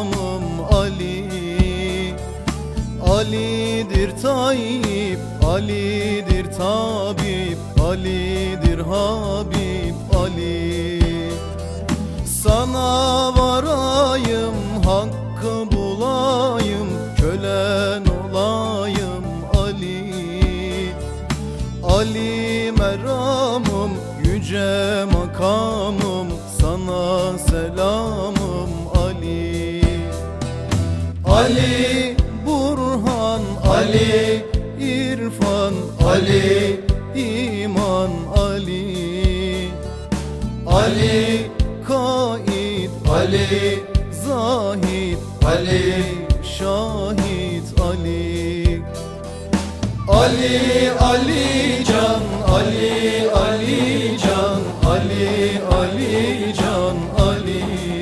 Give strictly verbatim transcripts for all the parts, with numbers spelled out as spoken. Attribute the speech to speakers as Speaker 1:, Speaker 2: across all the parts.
Speaker 1: meramım Ali. Ali'dir Tayyip, Ali'dir Tabip, Ali'dir Habib Ali. Sana varayım, hakkı bulayım, kölen olayım Ali. Ali meramım, yüce makamım, sana selamım Ali. Ali Burhan, Ali İrfan, Ali İman Ali. Ali Kaid, Ali Zahid, Ali Şahit Ali. Ali Ali Can, Ali Ali Can, Ali Ali Can Ali.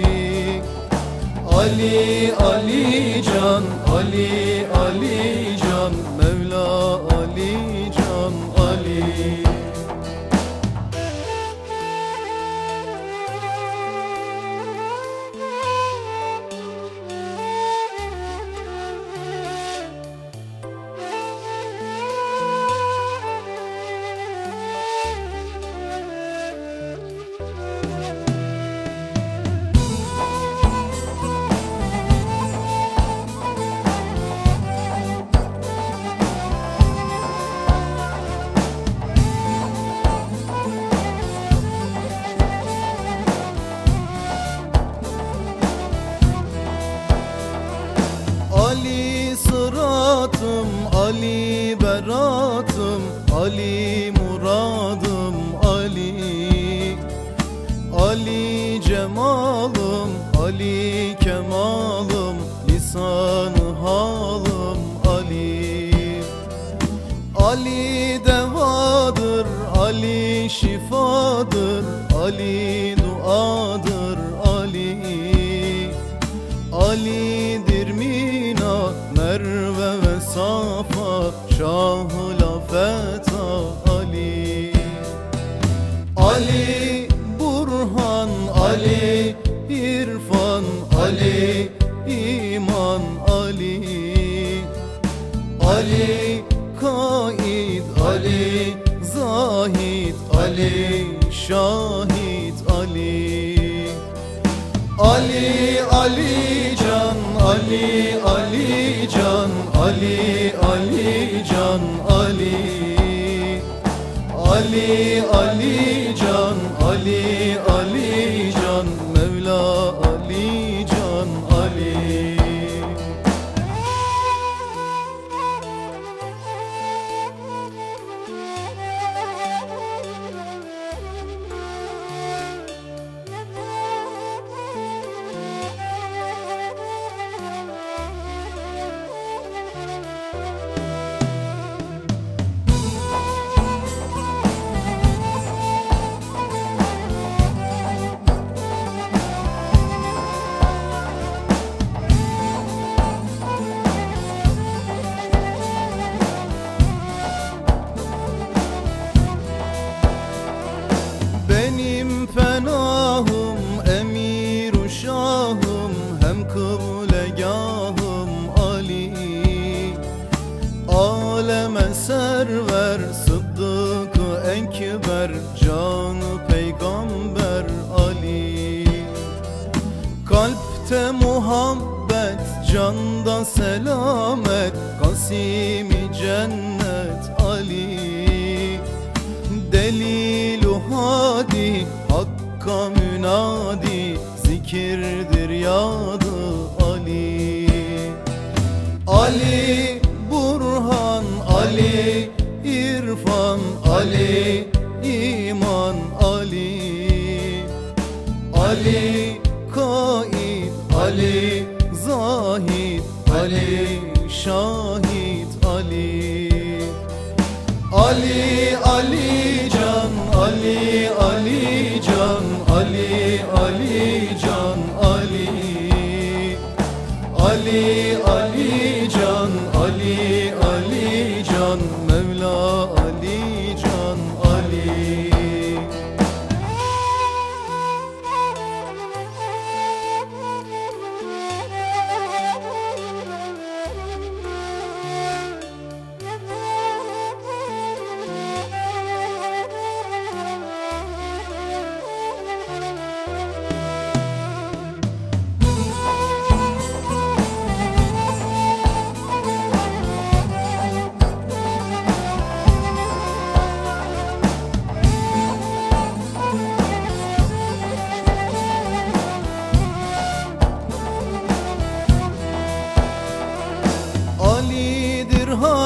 Speaker 1: Ali Ali Can, Ali Ali Can, Mevla Ali Can Ali. Ali sıratım, Ali beratım, Ali muradım Ali. Ali cemalım, Ali kemalım, lisan-ı halım Ali. Ali devadır, Ali şifadır, Ali duadır Ali. Ali'dir Mina, Merve ve Safa, Şah-ı Lafeta Ali. Ali Burhan, Ali İrfan, Ali İman Ali. Ali Kaid, Ali Zahid, Ali Şahit Ali. Ali Ali Can, Ali Ali Can, Ali Ali Can Ali. Ali Ali Can, Ali Ali Can, Mevla Ali Can Ali. Benim fenahım, emir-u şahım, hem kıblegahım Ali. Aleme server, sıddık-ı ekber, can-ı peygamber Ali. Kalpte muhabbet, canda selamet, Kasimi cennet Ali. Delil-u hadi, hakka münadi, zikirdir yadı Ali. Ali Burhan, Ali İrfan, Ali İman Ali. Ali Kaid, Ali Zahid, Ali Şahit Ali. Ali Ali Can, Ali Ali Can, Ali Ali Can Ali. Ali Ali Can, Ali Ali Can, Mevla Ali Can Ali.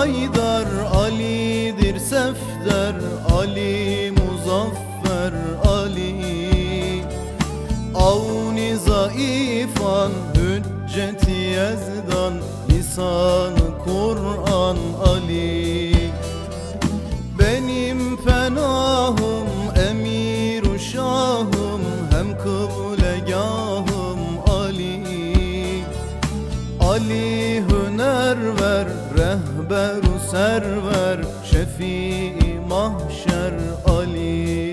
Speaker 1: Haydar, Ali'dir Sefder, Ali Muzaffer, Ali Avni Zaifan, Hücceti Yezdan, lisan-ı Kur'an, Ali benim fenahım, emir-u şahım, hem kıblegahım, Ali Ali hünerver, rehber-u server, şefii mahşer, Ali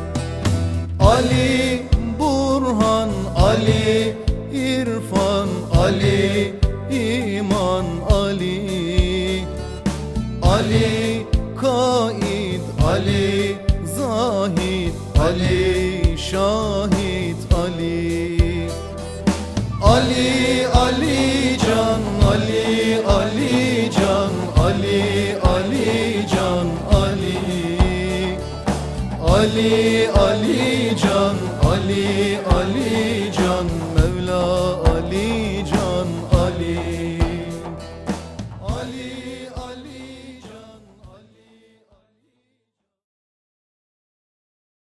Speaker 1: Ali Burhan, Ali İrfan, Ali İman, Ali Ali Kaid, Ali Zahid, Ali Şahid, Ali Ali Ali Can, Ali Ali Can, Ali Ali Can, Ali Ali Ali Can, Ali